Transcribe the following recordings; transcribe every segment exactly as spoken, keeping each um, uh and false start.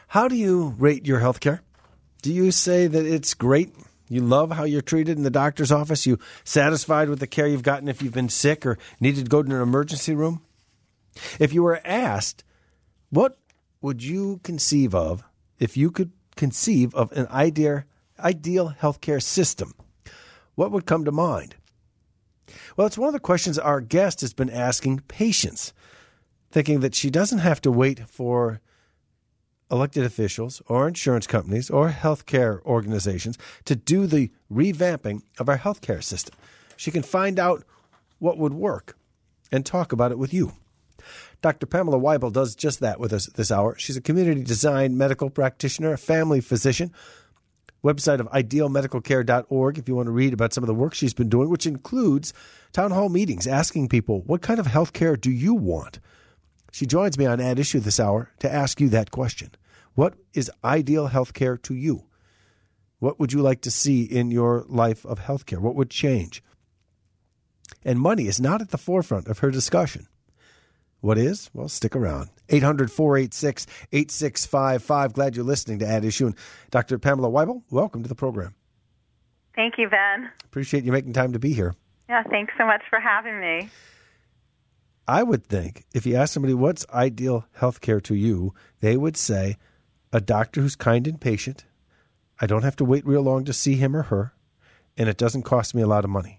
How do you rate your health care? Do you say that it's great? You love how you're treated in the doctor's office? You satisfied with the care you've gotten if you've been sick or needed to go to an emergency room? If you were asked, what would you conceive of if you could conceive of an ideal, ideal healthcare system? What would come to mind? Well, it's one of the questions our guest has been asking patients, thinking that she doesn't have to wait for elected officials or insurance companies or healthcare organizations to do the revamping of our healthcare system. She can find out what would work and talk about it with you. Doctor Pamela Wible does just that with us this hour. She's a community design medical practitioner, a family physician. Website of ideal medical care dot org if you want to read about some of the work she's been doing, which includes town hall meetings, asking people, what kind of health care do you want? She joins me on At Issue this hour to ask you that question. What is ideal health care to you? What would you like to see in your life of health care? What would change? And money is not at the forefront of her discussion. What is? Well, stick around. eight hundred, four eight six, eight six five five. Glad you're listening to At Issue. And Doctor Pamela Wible, welcome to the program. Thank you, Ben. Appreciate you making time to be here. Yeah, thanks so much for having me. I would think if you ask somebody what's ideal health care to you, they would say a doctor who's kind and patient. I don't have to wait real long to see him or her, and it doesn't cost me a lot of money.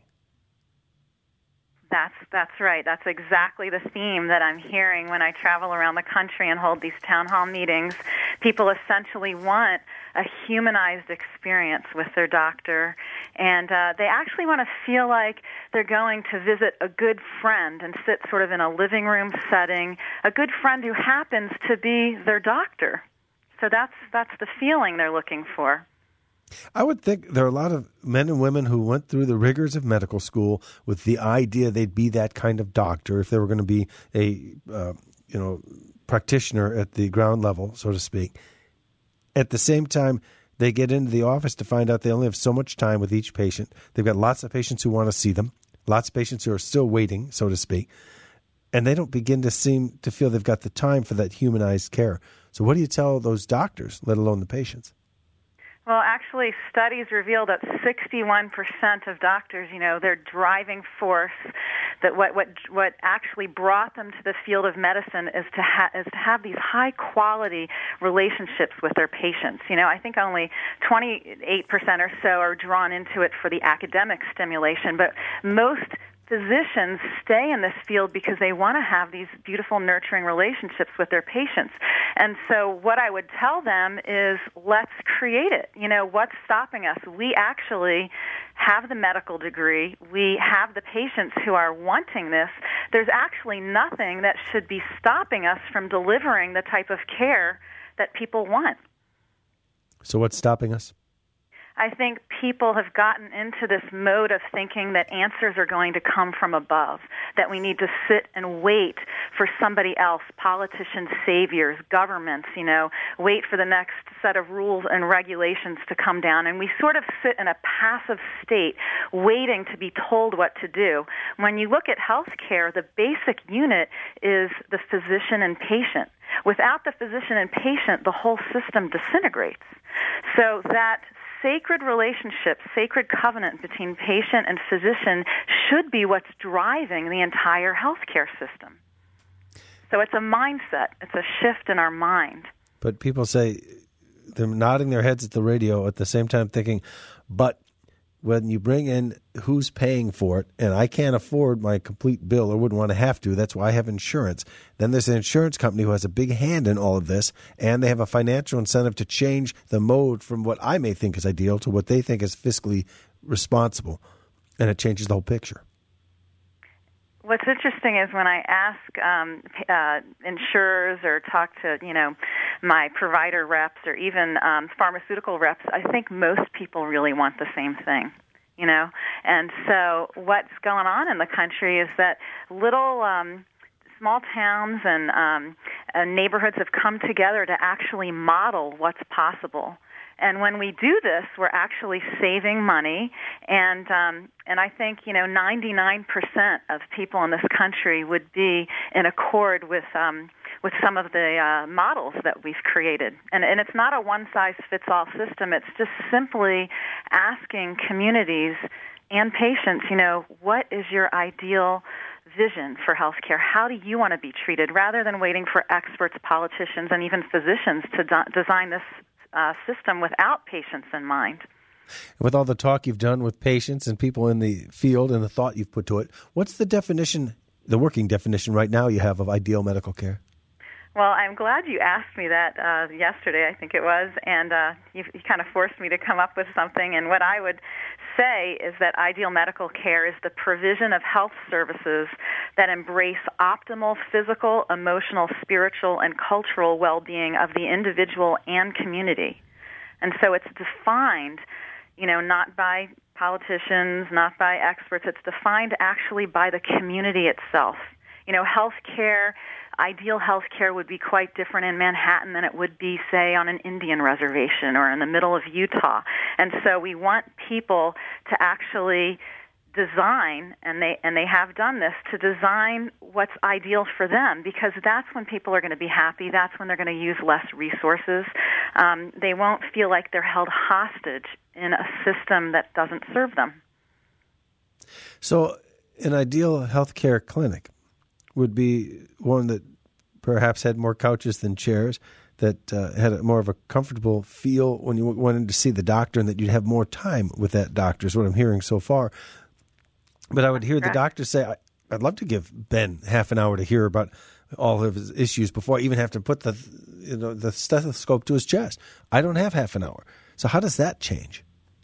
That's that's right. That's exactly the theme that I'm hearing when I travel around the country and hold these town hall meetings. People essentially want a humanized experience with their doctor, and uh, they actually want to feel like they're going to visit a good friend and sit sort of in a living room setting, a good friend who happens to be their doctor. So that's that's the feeling they're looking for. I would think there are a lot of men and women who went through the rigors of medical school with the idea they'd be that kind of doctor if they were going to be a uh, you know practitioner at the ground level, so to speak. At the same time, they get into the office to find out they only have so much time with each patient. They've got lots of patients who want to see them, lots of patients who are still waiting, so to speak, and they don't begin to seem to feel they've got the time for that humanized care. So what do you tell those doctors, let alone the patients? Well, actually, studies reveal that sixty-one percent of doctors, you know, their driving force, that what what what actually brought them to the field of medicine is to ha- is to have these high quality relationships with their patients. You know, I think only twenty-eight percent or so are drawn into it for the academic stimulation, but most physicians stay in this field because they want to have these beautiful, nurturing relationships with their patients. And so what I would tell them is, let's create it. You know, what's stopping us? We actually have the medical degree. We have the patients who are wanting this. There's actually nothing that should be stopping us from delivering the type of care that people want. So what's stopping us? I think people have gotten into this mode of thinking that answers are going to come from above, that we need to sit and wait for somebody else, politicians, saviors, governments, you know, wait for the next set of rules and regulations to come down. And we sort of sit in a passive state, waiting to be told what to do. When you look at healthcare, the basic unit is the physician and patient. Without the physician and patient, the whole system disintegrates. So that sacred relationship, sacred covenant between patient and physician should be what's driving the entire healthcare system. So it's a mindset. It's a shift in our mind. But people say, they're nodding their heads at the radio at the same time thinking, but when you bring in who's paying for it, and I can't afford my complete bill or wouldn't want to have to, that's why I have insurance. Then there's an insurance company who has a big hand in all of this, and they have a financial incentive to change the mode from what I may think is ideal to what they think is fiscally responsible, and it changes the whole picture. What's interesting is when I ask um, uh, insurers or talk to, you know, my provider reps or even um, pharmaceutical reps, I think most people really want the same thing, you know. And so what's going on in the country is that little um, small towns and, um, and neighborhoods have come together to actually model what's possible. And when we do this, we're actually saving money, and um, and I think, you know, ninety-nine percent of people in this country would be in accord with um, with some of the uh, models that we've created. And, and it's not a one-size-fits-all system. It's just simply asking communities and patients, you know, what is your ideal vision for healthcare? How do you want to be treated, rather than waiting for experts, politicians, and even physicians to de- design this uh, system without patients in mind? With all the talk you've done with patients and people in the field and the thought you've put to it, what's the definition, the working definition right now you have of ideal medical care? Well, I'm glad you asked me that uh, yesterday, I think it was, and uh, you, you kind of forced me to come up with something. And what I would say is that ideal medical care is the provision of health services that embrace optimal physical, emotional, spiritual, and cultural well-being of the individual and community. And so it's defined, you know, not by politicians, not by experts. It's defined actually by the community itself. You know, health care, ideal health care would be quite different in Manhattan than it would be, say, on an Indian reservation or in the middle of Utah. And so we want people to actually design, and they and they have done this, to design what's ideal for them, because that's when people are going to be happy. That's when they're going to use less resources. Um, they won't feel like they're held hostage in a system that doesn't serve them. So an ideal healthcare clinic would be one that perhaps had more couches than chairs, that uh, had a, more of a comfortable feel when you went in to see the doctor, and that you'd have more time with that doctor, is what I'm hearing so far. But I would hear the doctor say, I, I'd love to give Ben half an hour to hear about all of his issues before I even have to put the, you know, the stethoscope to his chest. I don't have half an hour. So how does that change?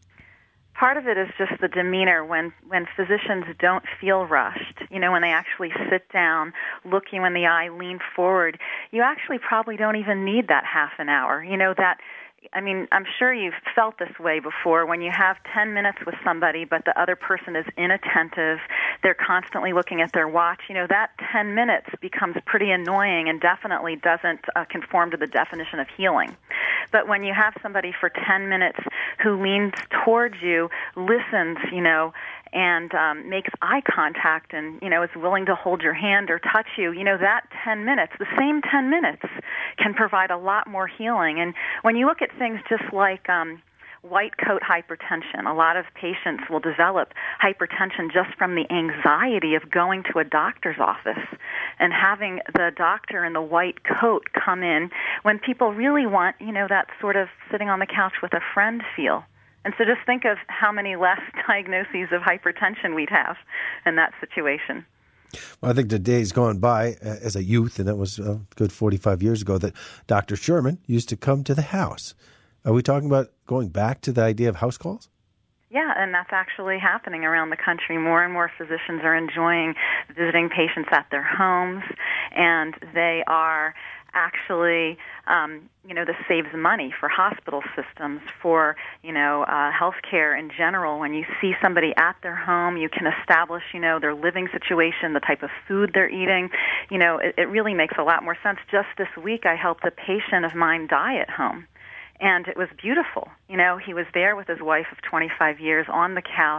Part of it is just the demeanor when, when physicians don't feel rushed. You know, when they actually sit down, look you in the eye, lean forward, you actually probably don't even need that half an hour. You know, that, I mean, I'm sure you've felt this way before when you have ten minutes with somebody, but the other person is inattentive, they're constantly looking at their watch. You know, that ten minutes becomes pretty annoying and definitely doesn't uh, conform to the definition of healing. But when you have somebody for ten minutes who leans towards you, listens, you know, and um, makes eye contact and, you know, is willing to hold your hand or touch you, you know, that ten minutes, the same ten minutes can provide a lot more healing. And when you look at things just like um, white coat hypertension, a lot of patients will develop hypertension just from the anxiety of going to a doctor's office and having the doctor in the white coat come in when people really want, you know, that sort of sitting on the couch with a friend feel. And so just think of how many less diagnoses of hypertension we'd have in that situation. Well, I think the days gone by uh, as a youth, and that was a good forty-five years ago, that Doctor Sherman used to come to the house. Are we talking about going back to the idea of house calls? Yeah, and that's actually happening around the country. More and more physicians are enjoying visiting patients at their homes, and they are actually, um, you know, this saves money for hospital systems, for, you know, uh, healthcare in general. When you see somebody at their home, you can establish, you know, their living situation, the type of food they're eating. You know, it, it really makes a lot more sense. Just this week, I helped a patient of mine die at home. And it was beautiful. You know, he was there with his wife of twenty-five years on the couch,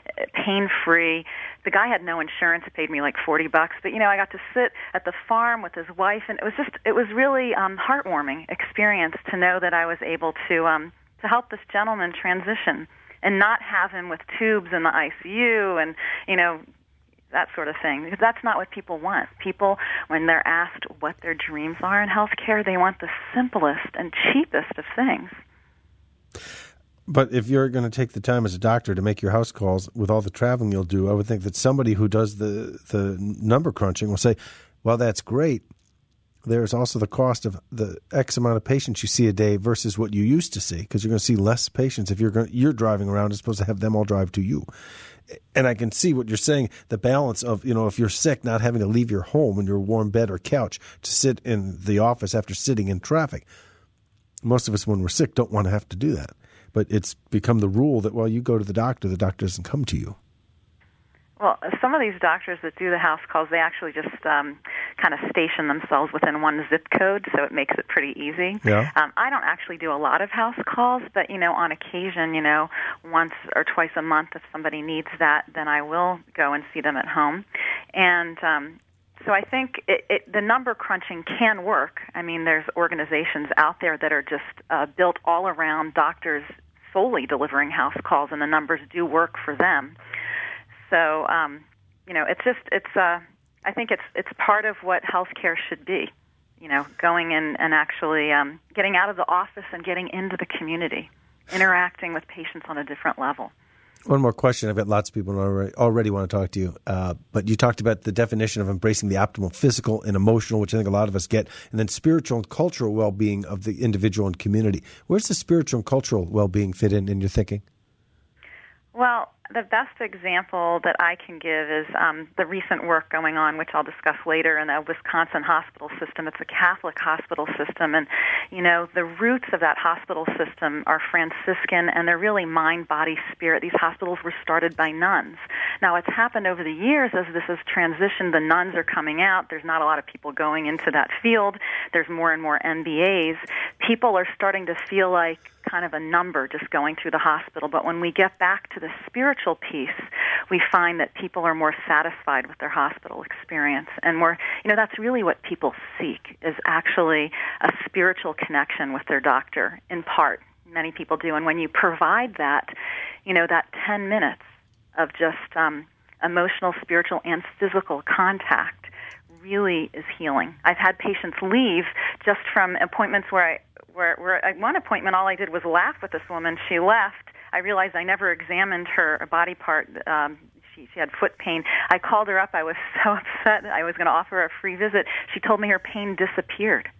pain-free. The guy had no insurance, paid me like forty bucks. But, you know, I got to sit at the farm with his wife, and it was just, it was really um, heartwarming experience to know that I was able to um, to help this gentleman transition and not have him with tubes in the I C U and, you know, that sort of thing, because that's not what people want. People, when they're asked what their dreams are in healthcare, they want the simplest and cheapest of things. But if you're going to take the time as a doctor to make your house calls with all the traveling you'll do, I would think that somebody who does the, the number crunching will say, well, that's great. There's also the cost of the X amount of patients you see a day versus what you used to see, because you're going to see less patients if you're going, you're driving around as opposed to have them all drive to you. And I can see what you're saying, the balance of, you know, if you're sick, not having to leave your home in your warm bed or couch to sit in the office after sitting in traffic. Most of us, when we're sick, don't want to have to do that. But it's become the rule that, well, you go to the doctor, the doctor doesn't come to you. Well, some of these doctors that do the house calls, they actually just um, kind of station themselves within one zip code, so it makes it pretty easy. Yeah. Um, I don't actually do a lot of house calls, but, you know, on occasion, you know, once or twice a month, if somebody needs that, then I will go and see them at home. And um, so I think it, it, the number crunching can work. I mean, there's organizations out there that are just uh, built all around doctors solely delivering house calls, and the numbers do work for them. So, um, you know, it's just, it's, uh, I think it's it's part of what healthcare should be, you know, going in and actually um, getting out of the office and getting into the community, interacting with patients on a different level. One more question. I've got lots of people who already, already want to talk to you, uh, but you talked about the definition of embracing the optimal physical and emotional, which I think a lot of us get, and then spiritual and cultural well-being of the individual and community. Where's the spiritual and cultural well-being fit in in your thinking? Well, the best example that I can give is um, the recent work going on, which I'll discuss later, in the Wisconsin hospital system. It's a Catholic hospital system, and, you know, the roots of that hospital system are Franciscan, and they're really mind, body, spirit. These hospitals were started by nuns. Now, it's happened over the years as this has transitioned. The nuns are coming out. There's not a lot of people going into that field. There's more and more N B As. People are starting to feel like kind of a number just going through the hospital. But when we get back to the spiritual piece, we find that people are more satisfied with their hospital experience. And more, you know, that's really what people seek, is actually a spiritual connection with their doctor, in part. Many people do. And when you provide that, you know, that ten minutes of just um, emotional, spiritual, and physical contact really is healing. I've had patients leave just from appointments where I Where, where at one appointment, all I did was laugh with this woman. She left. I realized I never examined her body part. Um, she, she had foot pain. I called her up. I was so upset. I was going to offer her a free visit. She told me her pain disappeared.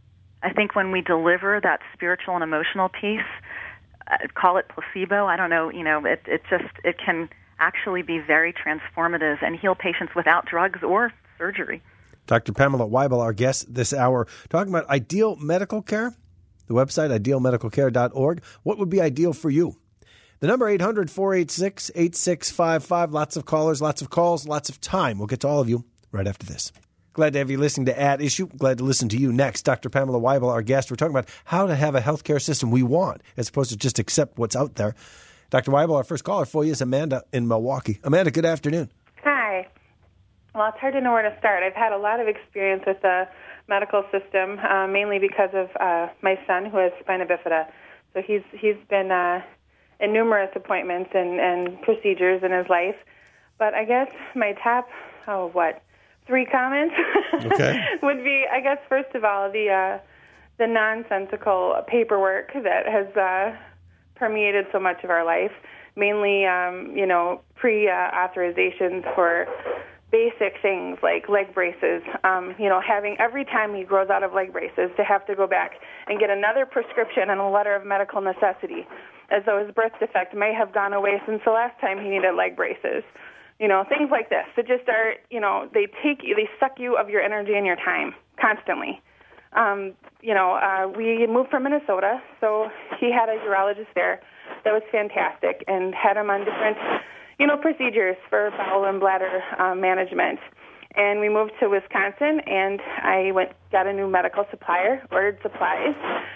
I think when we deliver that spiritual and emotional piece, uh, call it placebo, I don't know, you know, it, it just, it can actually be very transformative and heal patients without drugs or surgery. Doctor Pamela Wible, our guest this hour, talking about ideal medical care. The website, ideal medical care dot org. What would be ideal for you? The number, eight hundred, four eight six, eight six five five. Lots of callers, lots of calls, lots of time. We'll get to all of you right after this. Glad to have you listening to At Issue. Glad to listen to you next. Doctor Pamela Wible, our guest. We're talking about how to have a healthcare system we want, as opposed to just accept what's out there. Doctor Wible, our first caller for you is Amanda in Milwaukee. Amanda, good afternoon. Hi. Well, it's hard to know where to start. I've had a lot of experience with the medical system, uh, mainly because of uh, my son, who has spina bifida. So he's he's been uh, in numerous appointments and, and procedures in his life. But I guess my top, oh, what, three comments okay. would be, I guess, first of all, the uh, the nonsensical paperwork that has uh, permeated so much of our life, mainly, um, you know, pre-authorizations uh, for basic things like leg braces, um, you know, having every time he grows out of leg braces to have to go back and get another prescription and a letter of medical necessity, as though his birth defect may have gone away since the last time he needed leg braces. You know, things like this that just are, you know, they take you, they suck you of your energy and your time constantly. Um, you know, uh, we moved from Minnesota, so he had a urologist there that was fantastic and had him on different, you know, procedures for bowel and bladder uh, management. And we moved to Wisconsin, and I went got a new medical supplier, ordered supplies,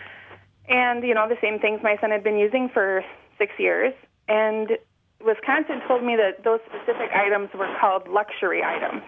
and, you know, the same things my son had been using for six years. And Wisconsin told me that those specific items were called luxury items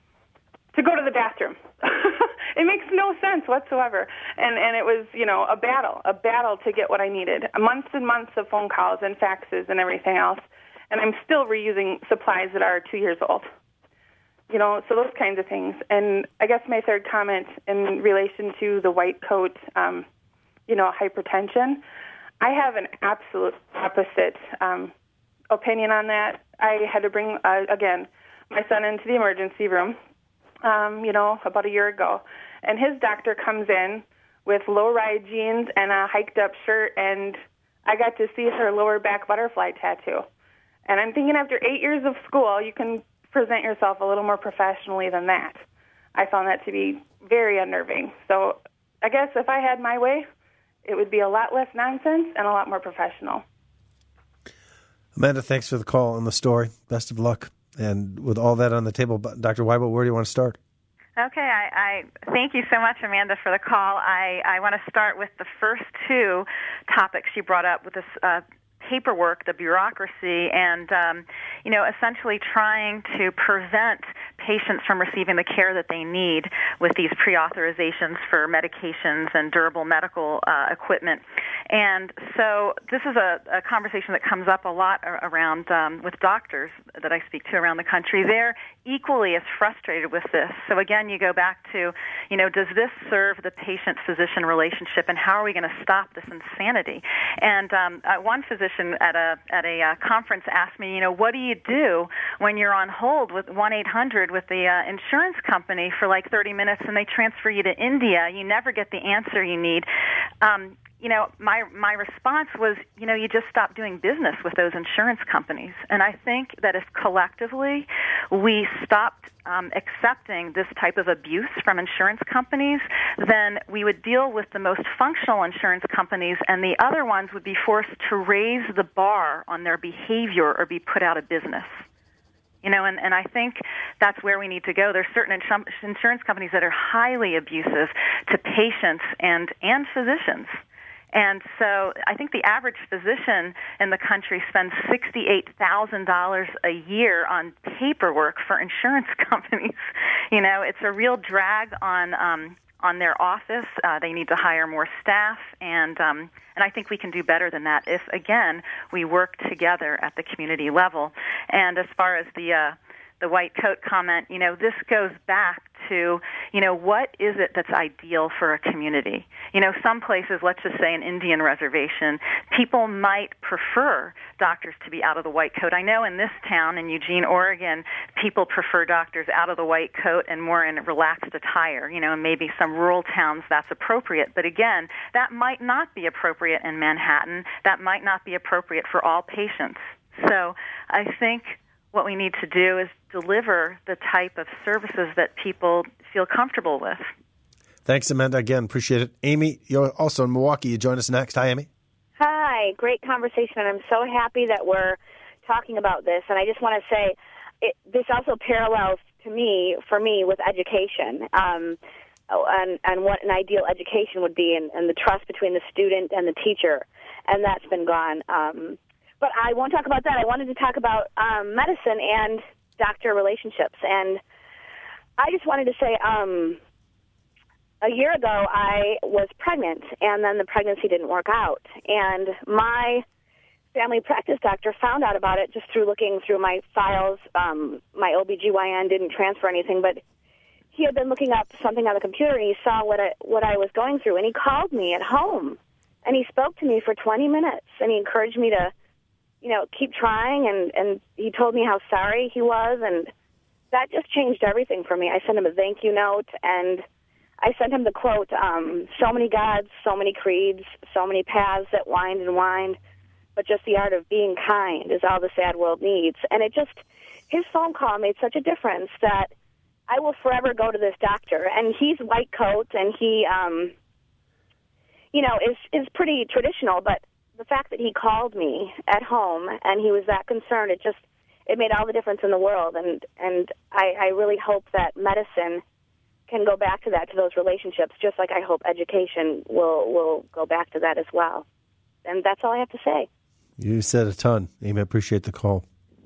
to go to the bathroom. It makes no sense whatsoever. And and it was, you know, a battle, a battle to get what I needed. Months and months of phone calls and faxes and everything else. And I'm still reusing supplies that are two years old. You know, so those kinds of things. And I guess my third comment in relation to the white coat, um, you know, hypertension, I have an absolute opposite um, opinion on that. I had to bring, uh, again, my son into the emergency room, um, you know, about a year ago. And his doctor comes in with low-rise jeans and a hiked-up shirt, and I got to see her lower back butterfly tattoo. And I'm thinking after eight years of school, you can present yourself a little more professionally than that. I found that to be very unnerving. So I guess if I had my way, it would be a lot less nonsense and a lot more professional. Amanda, thanks for the call and the story. Best of luck. And with all that on the table, Doctor Wible, where do you want to start? Okay, I, I thank you so much, Amanda, for the call. I, I want to start with the first two topics you brought up with this uh, paperwork, the bureaucracy, and, um, you know, essentially trying to prevent patients from receiving the care that they need with these pre-authorizations for medications and durable medical uh, equipment. And so this is a, a conversation that comes up a lot around um, with doctors that I speak to around the country. They're equally as frustrated with this. So again, you go back to, you know, does this serve the patient-physician relationship, and how are we going to stop this insanity? And um, uh, one physician at a at a uh, conference asked me, you know, what do you do when you're on hold with one eight hundred with the uh, insurance company for like thirty minutes and they transfer you to India? You never get the answer you need. Um, You know, my my response was, you know, you just stop doing business with those insurance companies. And I think that if collectively we stopped um, accepting this type of abuse from insurance companies, then we would deal with the most functional insurance companies, and the other ones would be forced to raise the bar on their behavior or be put out of business. You know, and, and I think that's where we need to go. There's certain insurance companies that are highly abusive to patients and, and physicians. And so I think the average physician in the country spends sixty-eight thousand dollars a year on paperwork for insurance companies. You know, it's a real drag on um, on their office. Uh, they need to hire more staff, and um, and I think we can do better than that if, again, we work together at the community level. And as far as the uh, the white coat comment, you know, this goes back to, you know, what is it that's ideal for a community? You know, some places, let's just say an Indian reservation, people might prefer doctors to be out of the white coat. I know in this town, in Eugene, Oregon, people prefer doctors out of the white coat and more in relaxed attire. You know, and maybe some rural towns that's appropriate. But again, that might not be appropriate in Manhattan. That might not be appropriate for all patients. So I think what we need to do is deliver the type of services that people feel comfortable with. Thanks, Amanda. Again, appreciate it. Amy, you're also in Milwaukee. You join us next. Hi, Amy. Hi. Great conversation, and I'm so happy that we're talking about this. And I just want to say it, this also parallels to me, for me, with education, um, and, and what an ideal education would be, and, and the trust between the student and the teacher, and that's been gone. Um, But I won't talk about that. I wanted to talk about um, medicine and doctor relationships. And I just wanted to say, um, a year ago I was pregnant, and then the pregnancy didn't work out. And my family practice doctor found out about it just through looking through my files. Um, my O B G Y N didn't transfer anything, but he had been looking up something on the computer, and he saw what I, what I was going through. And he called me at home, and he spoke to me for twenty minutes, and he encouraged me to, you know, keep trying, and, and he told me how sorry he was, and that just changed everything for me. I sent him a thank you note, and I sent him the quote, um, so many gods, so many creeds, so many paths that wind and wind, but just the art of being kind is all the sad world needs. And it just, his phone call made such a difference that I will forever go to this doctor. And he's white coat, and he, um, you know, is, is pretty traditional, but the fact that he called me at home and he was that concerned, it just, it made all the difference in the world. And, and I, I really hope that medicine can go back to that, to those relationships, just like I hope education will, will go back to that as well. And that's all I have to say. You said a ton, Amy. I appreciate the call.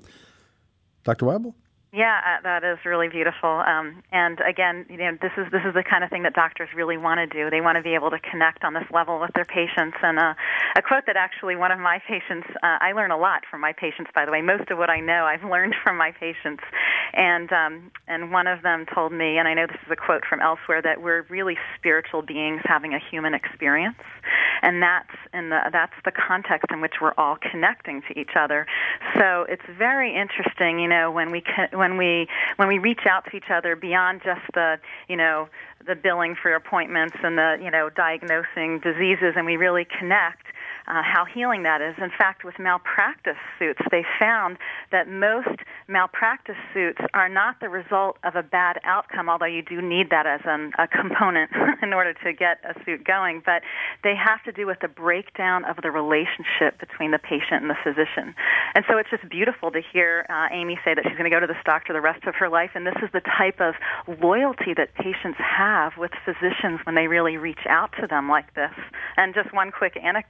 Doctor Weibel? Yeah, uh, that is really beautiful. Um, and again, you know, this is this is the kind of thing that doctors really want to do. They want to be able to connect on this level with their patients. And uh, a quote that actually one of my patients, uh, I learn a lot from my patients, by the way. Most of what I know I've learned from my patients. And um, and one of them told me, and I know this is a quote from elsewhere, that we're really spiritual beings having a human experience. And that's in the that's the context in which we're all connecting to each other. So it's very interesting, you know, when we can, when we when we reach out to each other beyond just the, you know, the billing for appointments and the, you know, diagnosing diseases, and we really connect. Uh, how healing that is. In fact, with malpractice suits, they found that most malpractice suits are not the result of a bad outcome, although you do need that as an, a component in order to get a suit going, but they have to do with the breakdown of the relationship between the patient and the physician. And so it's just beautiful to hear uh, Amy say that she's going to go to this doctor the rest of her life, and this is the type of loyalty that patients have with physicians when they really reach out to them like this. And just one quick anecdote, a patient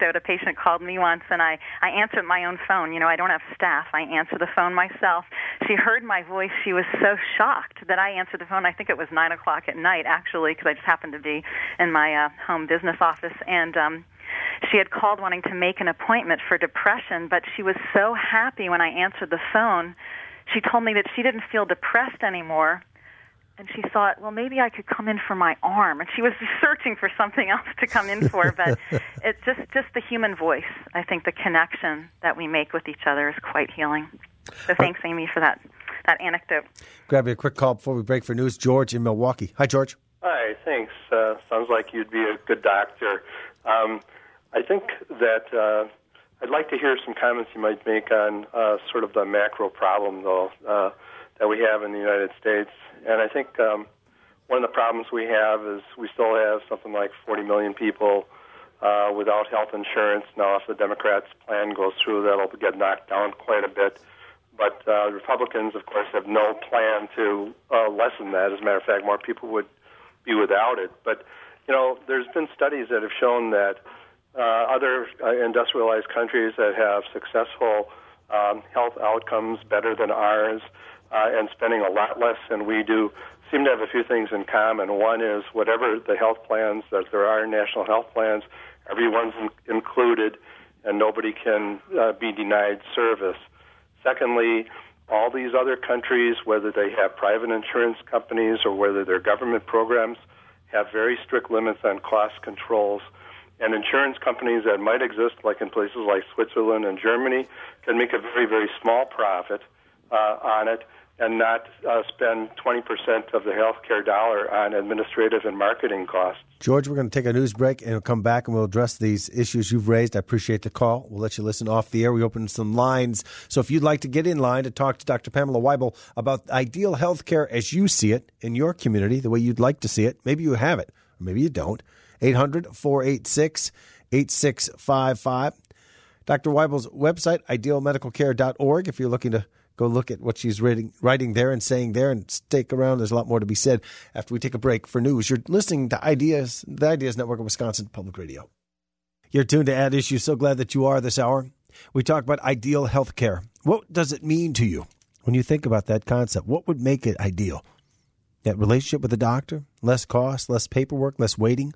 patient called me once, and I, I answered my own phone. You know, I don't have staff. I answer the phone myself. She heard my voice. She was so shocked that I answered the phone. I think it was nine o'clock at night, actually, because I just happened to be in my uh, home business office. And um, she had called wanting to make an appointment for depression, but she was so happy when I answered the phone. She told me that she didn't feel depressed anymore. And she thought, well, maybe I could come in for my arm. And she was searching for something else to come in for. But it's just, just the human voice. I think the connection that we make with each other is quite healing. So thanks, Amy, for that, that anecdote. Grab you a quick call before we break for news. George in Milwaukee. Hi, George. Hi, thanks. Uh, sounds like you'd be a good doctor. Um, I think that uh, I'd like to hear some comments you might make on uh, sort of the macro problem, though, uh, that we have in the United States. And I think um, one of the problems we have is we still have something like forty million people uh, without health insurance. Now, if the Democrats' plan goes through, that'll get knocked down quite a bit. But uh, Republicans, of course, have no plan to uh, lessen that. As a matter of fact, more people would be without it. But, you know, there's been studies that have shown that uh, other uh, industrialized countries that have successful um, health outcomes better than ours, Uh, and spending a lot less than we do, seem to have a few things in common. One is whatever the health plans that there are, national health plans, everyone's in- included, and nobody can uh, be denied service. Secondly, all these other countries, whether they have private insurance companies or whether they're government programs, have very strict limits on cost controls. And insurance companies that might exist, like in places like Switzerland and Germany, can make a very, very small profit uh, on it, and not uh, spend twenty percent of the healthcare dollar on administrative and marketing costs. George, we're going to take a news break and we'll come back and we'll address these issues you've raised. I appreciate the call. We'll let you listen off the air. We open some lines. So if you'd like to get in line to talk to Doctor Pamela Weibel about ideal healthcare as you see it in your community, the way you'd like to see it, maybe you have it, or maybe you don't, eight hundred, four eight six, eight six five five. Doctor Weibel's website, ideal medical care dot org, if you're looking to go look at what she's writing, writing there and saying there, and stick around. There's a lot more to be said after we take a break for news. You're listening to Ideas, the Ideas Network of Wisconsin Public Radio. You're tuned to At Issue. So glad that you are this hour. We talk about ideal health care. What does it mean to you when you think about that concept? What would make it ideal? That relationship with the doctor, less cost, less paperwork, less waiting.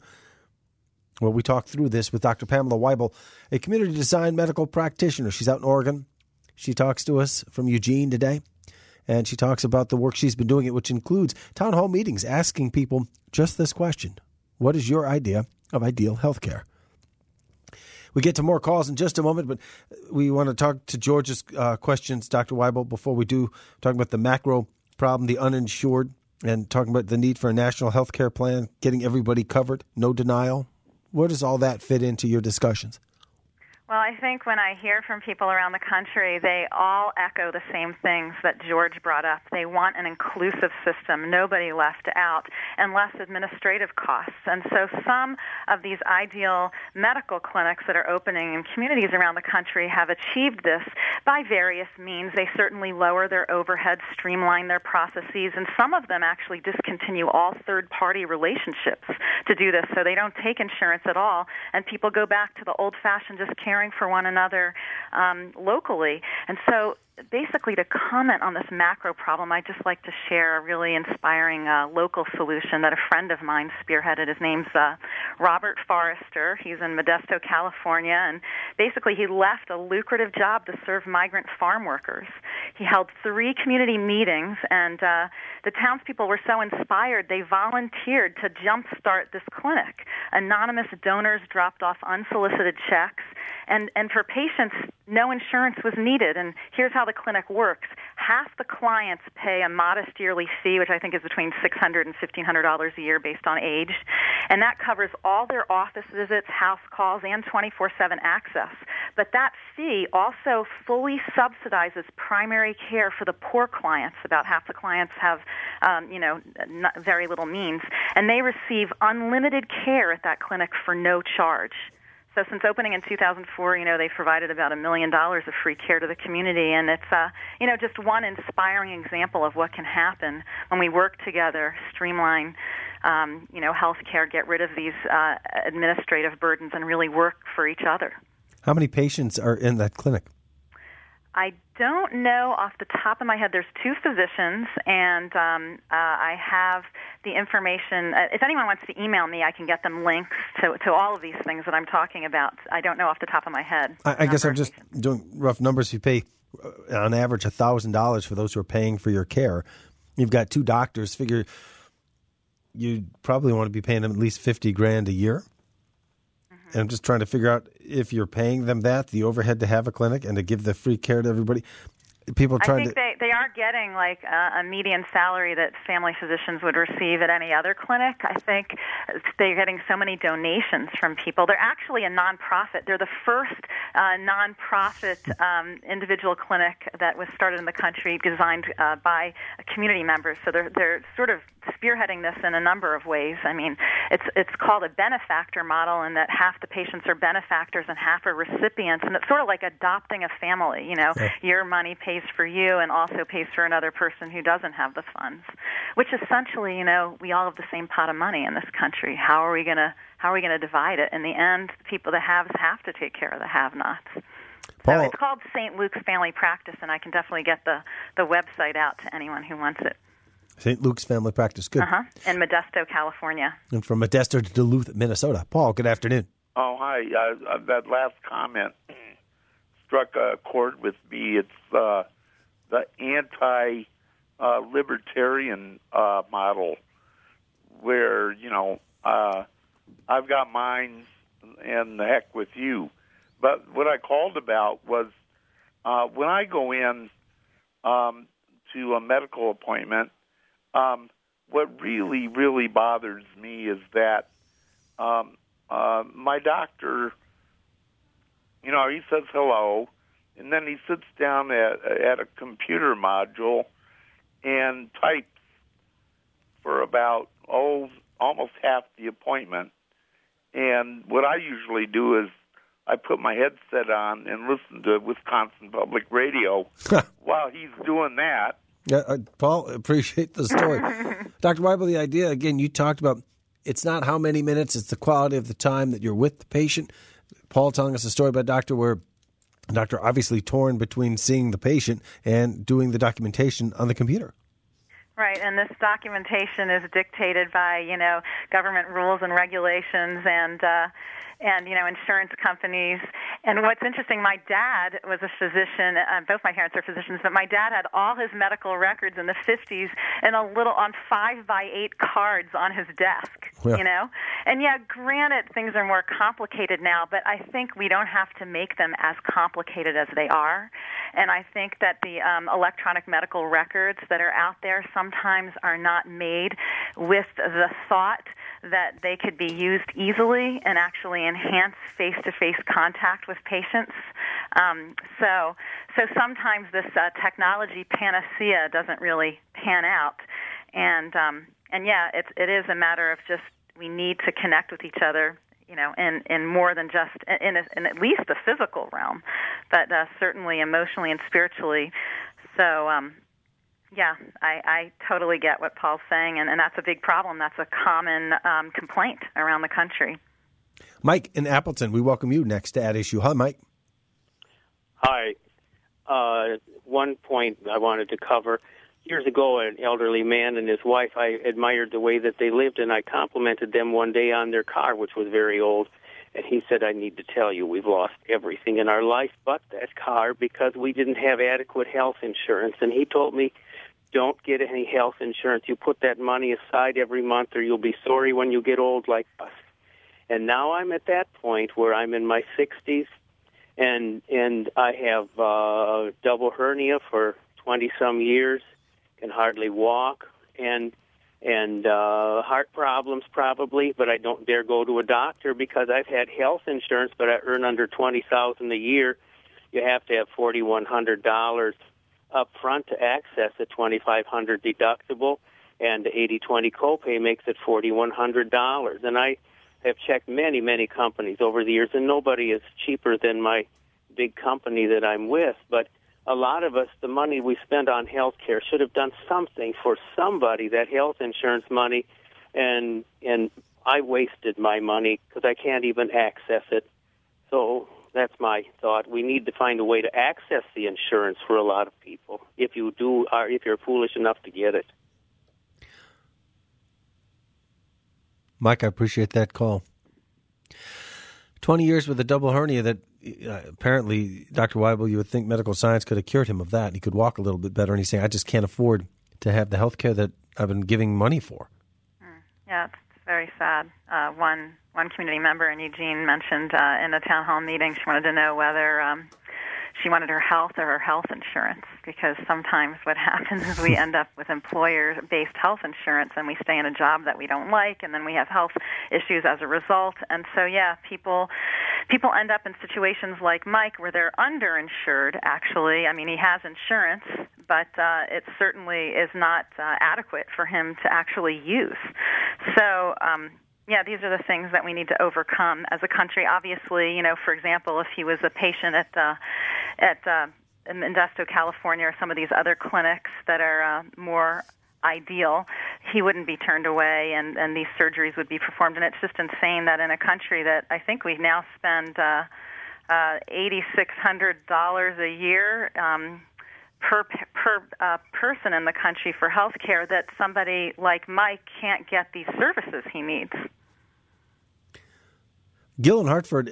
Well, we talked through this with Doctor Pamela Weibel, a community design medical practitioner. She's out in Oregon. She talks to us from Eugene today, and she talks about the work she's been doing, which includes town hall meetings, asking people just this question: what is your idea of ideal health care? We get to more calls in just a moment, but we want to talk to George's uh, questions, Doctor Weibel, before we do, talking about the macro problem, the uninsured, and talking about the need for a national health care plan, getting everybody covered, no denial. Where does all that fit into your discussions? Well, I think when I hear from people around the country, they all echo the same things that George brought up. They want an inclusive system, nobody left out, and less administrative costs. And so some of these ideal medical clinics that are opening in communities around the country have achieved this by various means. They certainly lower their overhead, streamline their processes, and some of them actually discontinue all third-party relationships to do this, so they don't take insurance at all, and people go back to the old-fashioned just caring for one another um, locally. And so basically, to comment on this macro problem, I'd just like to share a really inspiring uh, local solution that a friend of mine spearheaded. His name's uh, Robert Forrester. He's in Modesto, California, and basically he left a lucrative job to serve migrant farm workers. He held three community meetings, and uh, the townspeople were so inspired, they volunteered to jumpstart this clinic. Anonymous donors dropped off unsolicited checks, and, and for patients, no insurance was needed. And here's how the clinic works. Half the clients pay a modest yearly fee, which I think is between six hundred dollars and fifteen hundred dollars a year based on age, and that covers all their office visits, house calls, and twenty-four seven access. But that fee also fully subsidizes primary care for the poor clients. About half the clients have, um, you know, not very little means, and they receive unlimited care at that clinic for no charge. So since opening in two thousand four, you know, they've provided about a million dollars of free care to the community, and it's, uh, you know, just one inspiring example of what can happen when we work together, streamline, um, you know, health care, get rid of these uh, administrative burdens, and really work for each other. How many patients are in that clinic? I don't know off the top of my head. There's two physicians, and um, uh, I have the information. Uh, if anyone wants to email me, I can get them links to, to all of these things that I'm talking about. I don't know off the top of my head. I, I guess I'm just doing rough numbers. You pay, uh, on average, one thousand dollars for those who are paying for your care. You've got two doctors. Figure you'd probably want to be paying them at least fifty grand a year. And I'm just trying to figure out if you're paying them that, the overhead to have a clinic and to give the free care to everybody. People trying I think to... they, they are getting like a, a median salary that family physicians would receive at any other clinic. I think they're getting so many donations from people. They're actually a nonprofit. They're the first uh, nonprofit um, individual clinic that was started in the country, designed uh, by community members. So they're they're sort of spearheading this in a number of ways. I mean, it's it's called a benefactor model, in that half the patients are benefactors and half are recipients, and it's sort of like adopting a family. You know, yeah. Your money pays for you and also pays for another person who doesn't have the funds, which essentially, you know, we all have the same pot of money in this country. How are we gonna how are we gonna divide it? In the end, the people that haves have to take care of the have-nots. Paul. So it's called Saint Luke's Family Practice, and I can definitely get the, the website out to anyone who wants it. Saint Luke's Family Practice, good. Uh-huh, in Modesto, California. And from Modesto to Duluth, Minnesota. Paul, good afternoon. Oh, hi. Uh, uh, that last comment struck a chord with me. It's uh, the anti-libertarian uh, uh, model where, you know, uh, I've got mine and the heck with you. But what I called about was uh, when I go in um, to a medical appointment, um, what really, really bothers me is that um, uh, my doctor, you know, he says hello, and then he sits down at, at a computer module and types for about, oh, almost half the appointment. And what I usually do is I put my headset on and listen to Wisconsin Public Radio while he's doing that. Yeah, uh, Paul, appreciate the story. Doctor Weibel, the idea, again, you talked about it's not how many minutes, it's the quality of the time that you're with the patient. Paul telling us a story about a doctor where a doctor obviously torn between seeing the patient and doing the documentation on the computer. Right, and this documentation is dictated by, you know, government rules and regulations and, uh, and you know, insurance companies. And what's interesting, my dad was a physician. Uh, both my parents are physicians, but my dad had all his medical records in the fifties in a little on five by eight cards on his desk. Yeah. You know, and yeah, granted, things are more complicated now, but I think we don't have to make them as complicated as they are. And I think that the um, electronic medical records that are out there sometimes are not made with the thought that they could be used easily and actually enhance face-to-face contact with patients. Um, so, so sometimes this uh, technology panacea doesn't really pan out, and um, and yeah, it's it is a matter of just we need to connect with each other, you know, in, in more than just in, a, in at least the physical realm, but uh, certainly emotionally and spiritually. So. Um, Yeah, I, I totally get what Paul's saying, and, and that's a big problem. That's a common um, complaint around the country. Mike in Appleton, we welcome you next to At Issue. Hi, Mike. Hi. Uh, one point I wanted to cover. Years ago, an elderly man and his wife, I admired the way that they lived, and I complimented them one day on their car, which was very old. And he said, I need to tell you, we've lost everything in our life but that car because we didn't have adequate health insurance. And he told me, don't get any health insurance. You put that money aside every month or you'll be sorry when you get old like us. And now I'm at that point where I'm in my sixties, and and I have uh, double hernia for twenty-some years, can hardly walk, and and uh, heart problems probably, but I don't dare go to a doctor because I've had health insurance, but I earn under twenty thousand dollars a year. You have to have four thousand one hundred dollars up front to access a twenty-five hundred dollars deductible, and the eighty twenty copay makes it four thousand one hundred dollars. And I have checked many, many companies over the years, and nobody is cheaper than my big company that I'm with. But a lot of us, the money we spend on health care should have done something for somebody, that health insurance money, and and I wasted my money because I can't even access it. So That's my thought. We need to find a way to access the insurance for a lot of people. If you do, or if you're foolish enough to get it. Mike, I appreciate that call. Twenty years with a double hernia that uh, apparently, Doctor Weibel, you would think medical science could have cured him of that. He could walk a little bit better, and he's saying, I just can't afford to have the health care that I've been giving money for. Mm. Yeah, it's very sad. Uh, one one community member in Eugene mentioned uh, in a town hall meeting she wanted to know whether um, she wanted her health or her health insurance, because sometimes what happens is we end up with employer-based health insurance and we stay in a job that we don't like, and then we have health issues as a result. And so, yeah, people people end up in situations like Mike where they're underinsured, actually. I mean, he has insurance, but uh, it certainly is not uh, adequate for him to actually use. So, um, yeah, these are the things that we need to overcome as a country. Obviously, you know, for example, if he was a patient at uh, at uh, in Modesto, California, or some of these other clinics that are uh, more ideal, he wouldn't be turned away, and, and these surgeries would be performed. And it's just insane that in a country that I think we now spend uh, uh, eight thousand six hundred dollars a year um, per per uh, person in the country for health care, that somebody like Mike can't get these services he needs. Gil in Hartford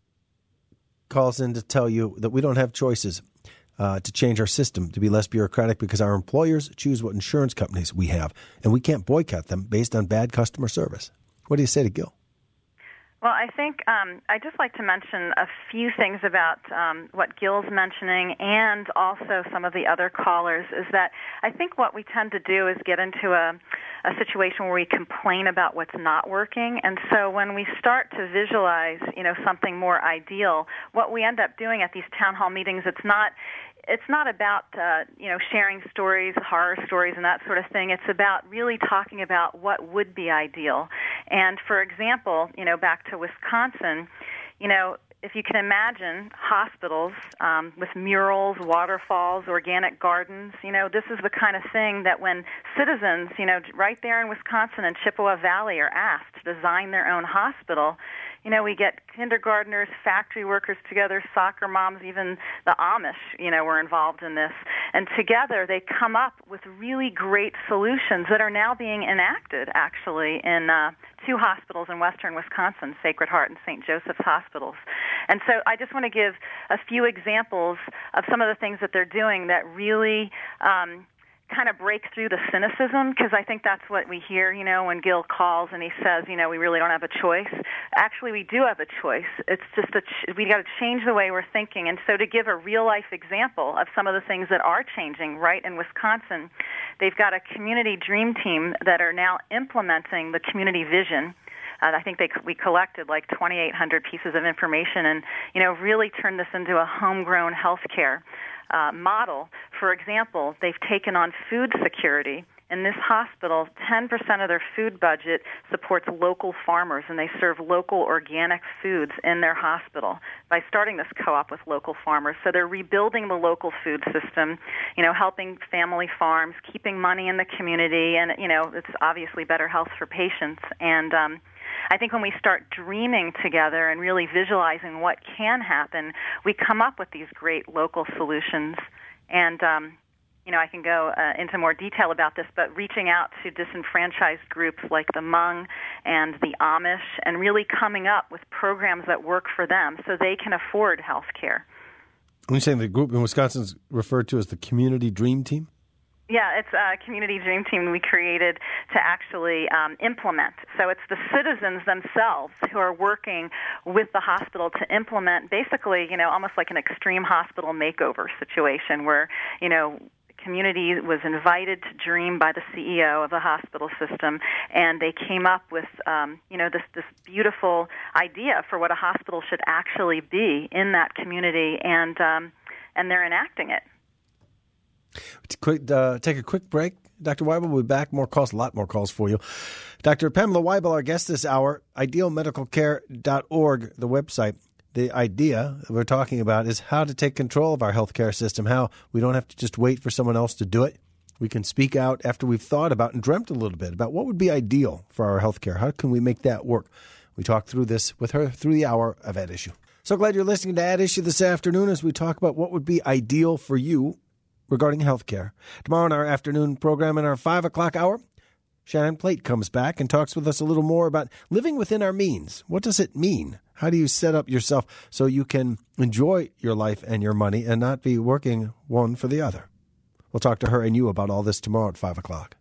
calls in to tell you that we don't have choices uh, to change our system to be less bureaucratic because our employers choose what insurance companies we have, and we can't boycott them based on bad customer service. What do you say to Gil? Well, I think um, I'd just like to mention a few things about um, what Gil's mentioning, and also some of the other callers, is that I think what we tend to do is get into a, a situation where we complain about what's not working. And so when we start to visualize, you know, something more ideal, what we end up doing at these town hall meetings, it's not It's not about, uh, you know, sharing stories, horror stories, and that sort of thing. It's about really talking about what would be ideal. And, for example, you know, back to Wisconsin, you know, if you can imagine hospitals um, with murals, waterfalls, organic gardens, you know, this is the kind of thing that when citizens, you know, right there in Wisconsin and Chippewa Valley are asked to design their own hospital, you know, we get kindergartners, factory workers together, soccer moms, even the Amish, you know, were involved in this. And together they come up with really great solutions that are now being enacted, actually, in uh, two hospitals in western Wisconsin, Sacred Heart and Saint Joseph's Hospitals. And so I just want to give a few examples of some of the things that they're doing that really um, kind of break through the cynicism, because I think that's what we hear, you know, when Gil calls and he says, you know, we really don't have a choice. Actually, we do have a choice. It's just a ch- we got to change the way we're thinking. And so to give a real-life example of some of the things that are changing right in Wisconsin, they've got a community dream team that are now implementing the community vision. Uh, I think they we collected like twenty-eight hundred pieces of information and, you know, really turned this into a homegrown healthcare uh, model. For example, they've taken on food security. In this hospital, ten percent of their food budget supports local farmers, and they serve local organic foods in their hospital by starting this co-op with local farmers. So they're rebuilding the local food system, you know, helping family farms, keeping money in the community, and, you know, it's obviously better health for patients. And um, I think when we start dreaming together and really visualizing what can happen, we come up with these great local solutions. And, um, you know, I can go uh, into more detail about this, but reaching out to disenfranchised groups like the Hmong and the Amish and really coming up with programs that work for them so they can afford health care. When you're saying the group in Wisconsin is referred to as the Community Dream Team? Yeah, it's a community dream team we created to actually um, implement. So it's the citizens themselves who are working with the hospital to implement basically, you know, almost like an extreme hospital makeover situation where, you know, community was invited to dream by the C E O of the hospital system, and they came up with, um, you know, this, this beautiful idea for what a hospital should actually be in that community, and um, and they're enacting it. Quick, uh, take a quick break. Doctor Weibel will be back. More calls, a lot more calls for you. Doctor Pamela Weibel, our guest this hour, ideal medical care dot org, the website. The idea that we're talking about is how to take control of our healthcare system, how we don't have to just wait for someone else to do it. We can speak out after we've thought about and dreamt a little bit about what would be ideal for our healthcare. How can we make that work? We talked through this with her through the hour of At Issue. So glad you're listening to At Issue this afternoon as we talk about what would be ideal for you regarding health care. Tomorrow in our afternoon program in our five o'clock hour, Shannon Plate comes back and talks with us a little more about living within our means. What does it mean? How do you set up yourself so you can enjoy your life and your money and not be working one for the other? We'll talk to her and you about all this tomorrow at five o'clock.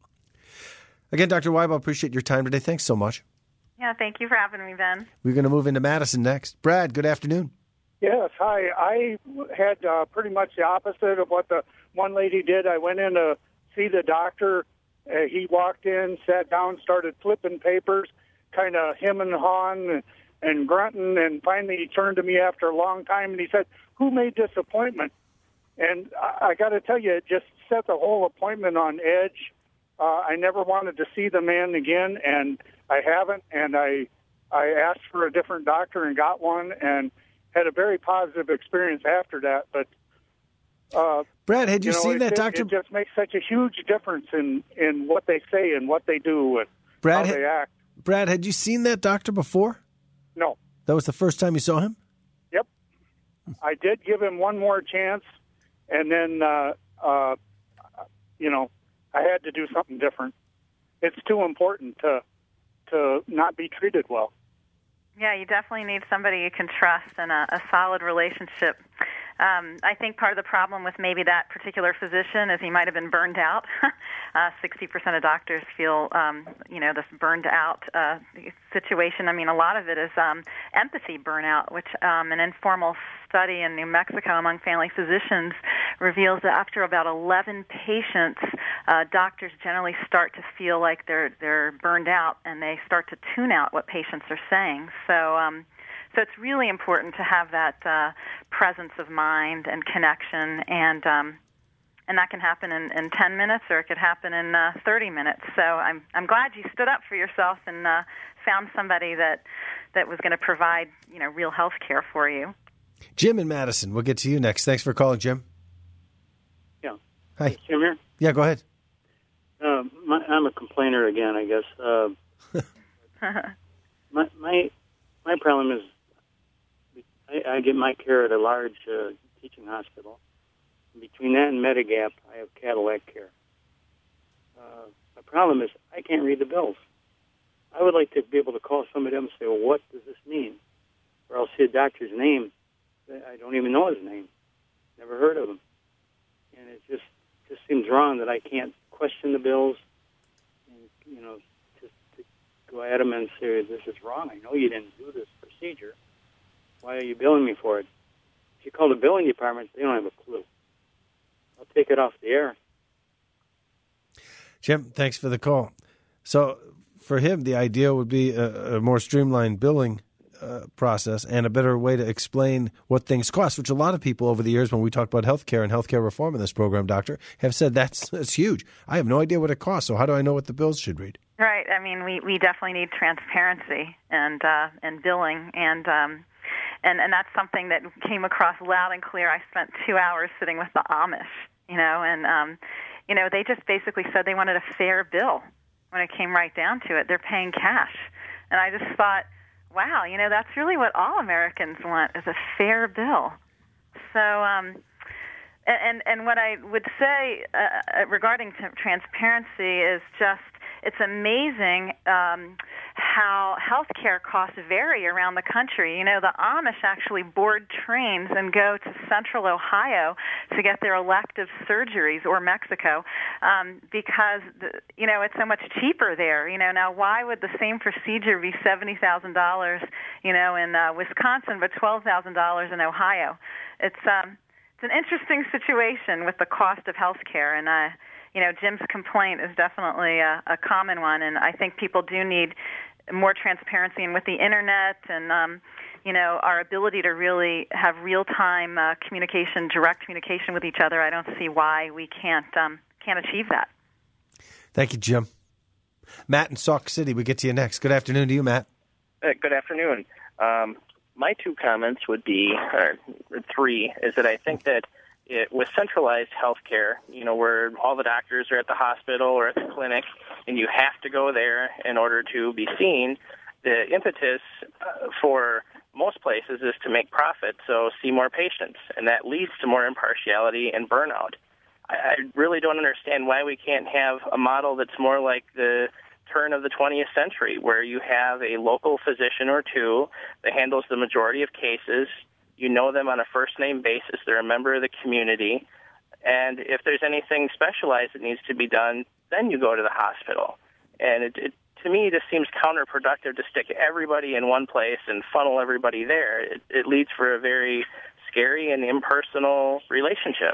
Again, Doctor Weibel, appreciate your time today. Thanks so much. Yeah, thank you for having me, Ben. We're going to move into Madison next. Brad, good afternoon. Yes, hi. I had uh, pretty much the opposite of what the one lady did. I went in to see the doctor. Uh, he walked in, sat down, started flipping papers, kind of him and hawing and, and grunting, and finally he turned to me after a long time and he said, "Who made this appointment?" And I, I got to tell you, it just set the whole appointment on edge. Uh, I never wanted to see the man again, and I haven't, and I I asked for a different doctor and got one and had a very positive experience after that. But uh, Brad, had you, you know, it, seen that doctor? It just makes such a huge difference in, in what they say and what they do and Brad, how they act. Brad, had you seen that doctor before? No. That was the first time you saw him? Yep. I did give him one more chance, and then, uh, uh, you know, I had to do something different. It's too important to to not be treated well. Yeah, you definitely need somebody you can trust and a, a solid relationship. Um, I think part of the problem with maybe that particular physician is he might have been burned out. uh, sixty percent of doctors feel, um, you know, this burned out uh, situation. I mean, a lot of it is um, empathy burnout, which um, an informal study in New Mexico among family physicians reveals that after about eleven patients, uh, doctors generally start to feel like they're they're burned out, and they start to tune out what patients are saying. So. Um, So it's really important to have that uh, presence of mind and connection, and um, and that can happen in, in ten minutes, or it could happen in uh, thirty minutes. So I'm I'm glad you stood up for yourself and uh, found somebody that that was going to provide, you know, real health care for you. Jim in Madison, we'll get to you next. Thanks for calling, Jim. Yeah. Hi. Jim here? Yeah, go ahead. Uh, my, I'm a complainer again, I guess. Uh, my my my problem is I, I get my care at a large uh, teaching hospital. Between that and Medigap, I have Cadillac care. Uh, my problem is I can't read the bills. I would like to be able to call somebody up and say, well, what does this mean? Or I'll see a doctor's name. I don't even know his name. Never heard of him. And it just just seems wrong that I can't question the bills and, you know, just to go at them and say, this is wrong. I know you didn't do this procedure. Why are you billing me for it? If you call the billing department, they don't have a clue. I'll take it off the air. Jim, thanks for the call. So for him, the idea would be a, a more streamlined billing uh, process and a better way to explain what things cost, which a lot of people over the years when we talk about healthcare and healthcare reform in this program, Doctor, have said that's, that's huge. I have no idea what it costs, so how do I know what the bills should read? Right. I mean, we, we definitely need transparency and uh, and billing, and um, and and that's something that came across loud and clear. I spent two hours sitting with the Amish, you know, and um, you know, they just basically said they wanted a fair bill. When it came right down to it, they're paying cash, and I just thought, wow, you know, that's really what all Americans want, is a fair bill. So, um, and and what I would say uh, regarding t- transparency is just, it's amazing um, how healthcare costs vary around the country. You know, the Amish actually board trains and go to central Ohio to get their elective surgeries, or Mexico, um, because, the, you know, it's so much cheaper there. You know, now why would the same procedure be seventy thousand dollars, you know, in uh, Wisconsin, but twelve thousand dollars in Ohio? It's um, it's an interesting situation with the cost of healthcare, and uh, you know, Jim's complaint is definitely a, a common one, and I think people do need more transparency. And with the internet and, um, you know, our ability to really have real-time uh, communication, direct communication with each other, I don't see why we can't um, can't achieve that. Thank you, Jim. Matt in Sauk City, we get to you next. Good afternoon to you, Matt. Uh, good afternoon. Um, my two comments would be, or three, is that I think that It, with centralized health care, you know, where all the doctors are at the hospital or at the clinic, and you have to go there in order to be seen, the impetus uh, for most places is to make profit, so see more patients, and that leads to more impartiality and burnout. I, I really don't understand why we can't have a model that's more like the turn of the twentieth century, where you have a local physician or two that handles the majority of cases. You know them on a first-name basis. They're a member of the community. And if there's anything specialized that needs to be done, then you go to the hospital. And it, it to me, this seems counterproductive to stick everybody in one place and funnel everybody there. It, it leads for a very scary and impersonal relationship.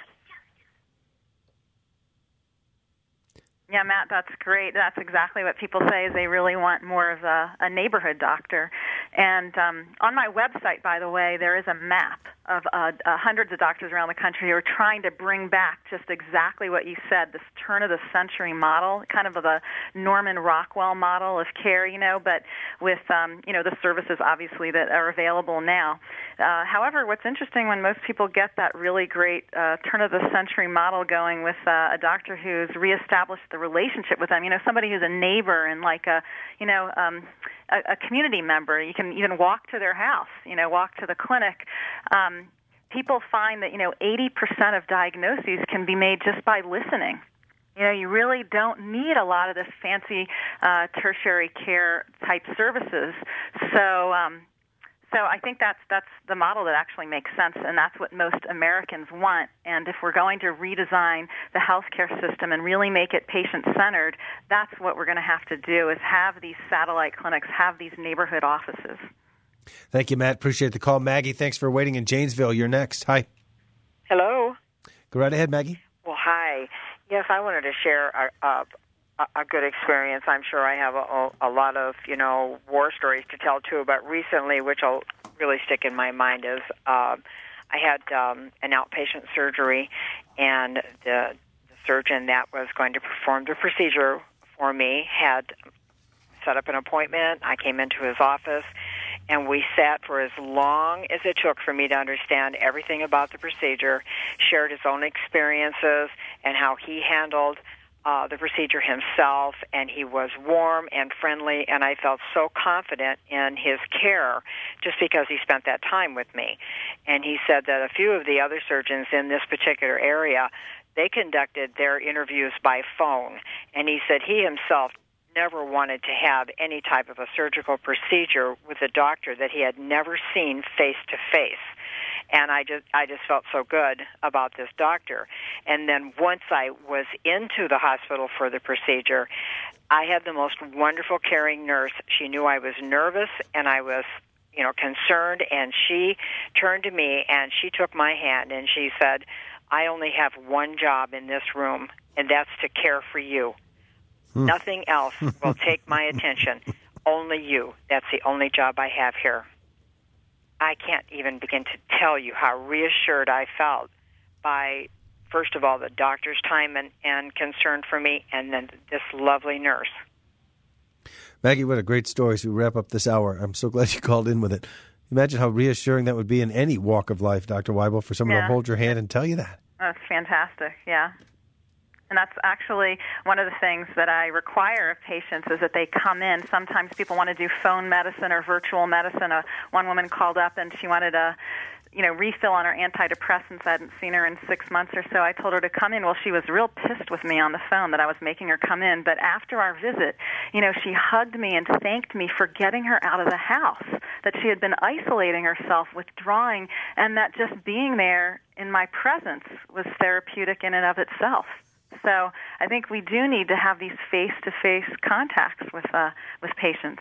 Yeah, Matt, that's great. That's exactly what people say is they really want more of a, a neighborhood doctor. And um, on my website, by the way, there is a map of uh, uh, hundreds of doctors around the country who are trying to bring back just exactly what you said, this turn-of-the-century model, kind of the Norman Rockwell model of care, you know, but with, um, you know, the services, obviously, that are available now. Uh, however, what's interesting when most people get that really great uh, turn-of-the-century model going with uh, a doctor who's reestablished the relationship with them, you know, somebody who's a neighbor and like a, you know, um, a, a community member. You can even walk to their house, you know, walk to the clinic. Um, people find that, you know, eighty percent of diagnoses can be made just by listening. You know, you really don't need a lot of this fancy uh, tertiary care type services. So, um, So I think that's that's the model that actually makes sense, and that's what most Americans want. And if we're going to redesign the healthcare system and really make it patient-centered, that's what we're going to have to do, is have these satellite clinics, have these neighborhood offices. Thank you, Matt. Appreciate the call. Maggie, thanks for waiting in Janesville. You're next. Hi. Hello. Go right ahead, Maggie. Well, hi. Yes, I wanted to share a, a, a good experience. I'm sure I have a, a lot of, you know, war stories to tell, too, but recently, which will really stick in my mind, is uh, I had um, an outpatient surgery, and the, the surgeon that was going to perform the procedure for me had set up an appointment. I came into his office, and we sat for as long as it took for me to understand everything about the procedure, shared his own experiences and how he handled uh, the procedure himself, and he was warm and friendly, and I felt so confident in his care just because he spent that time with me. And he said that a few of the other surgeons in this particular area, they conducted their interviews by phone, and he said he himself never wanted to have any type of a surgical procedure with a doctor that he had never seen face to face. And I just I just felt so good about this doctor. And then once I was into the hospital for the procedure, I had the most wonderful caring nurse. She knew I was nervous and I was, you know, concerned, and she turned to me and she took my hand and she said, "I only have one job in this room, and that's to care for you. Nothing else will take my attention. Only you. That's the only job I have here." I can't even begin to tell you how reassured I felt by, first of all, the doctor's time and, and concern for me, and then this lovely nurse. Maggie, what a great story. So we wrap up this hour. I'm so glad you called in with it. Imagine how reassuring that would be in any walk of life, Doctor Weibel, for someone Yeah. to hold your hand and tell you that. That's fantastic, yeah. And that's actually one of the things that I require of patients, is that they come in. Sometimes people want to do phone medicine or virtual medicine. Uh, one woman called up and she wanted a, you know, refill on her antidepressants. I hadn't seen her in six months or so. I told her to come in. Well, she was real pissed with me on the phone that I was making her come in. But after our visit, you know, she hugged me and thanked me for getting her out of the house, that she had been isolating herself, withdrawing, and that just being there in my presence was therapeutic in and of itself. So I think we do need to have these face-to-face contacts with uh, with patients.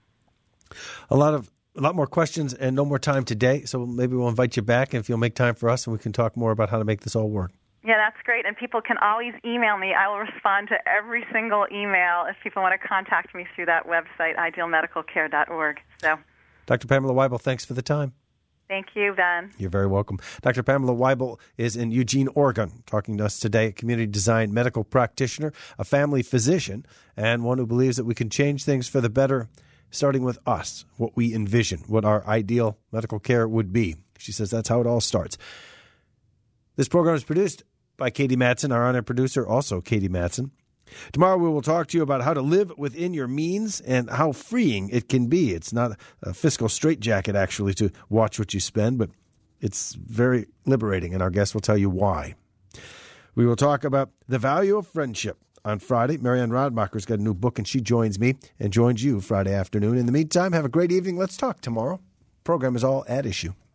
A lot of a lot more questions and no more time today, so maybe we'll invite you back if you'll make time for us, and we can talk more about how to make this all work. Yeah, that's great. And people can always email me. I will respond to every single email if people want to contact me through that website, ideal medical care dot org. So, Doctor Pamela Weibel, thanks for the time. thank you, Ben. You're very welcome. Doctor Pamela Weibel is in Eugene, Oregon, talking to us today, a community design medical practitioner, a family physician, and one who believes that we can change things for the better, starting with us, what we envision, what our ideal medical care would be. She says that's how it all starts. This program is produced by Katie Matson, our on-air producer, also Katie Matson. Tomorrow we will talk to you about how to live within your means and how freeing it can be. It's not a fiscal straitjacket, actually, to watch what you spend, but it's very liberating, and our guest will tell you why. We will talk about the value of friendship on Friday. Marianne Radmacher's got a new book, and she joins me and joins you Friday afternoon. In the meantime, have a great evening. Let's talk tomorrow. Program is all at issue.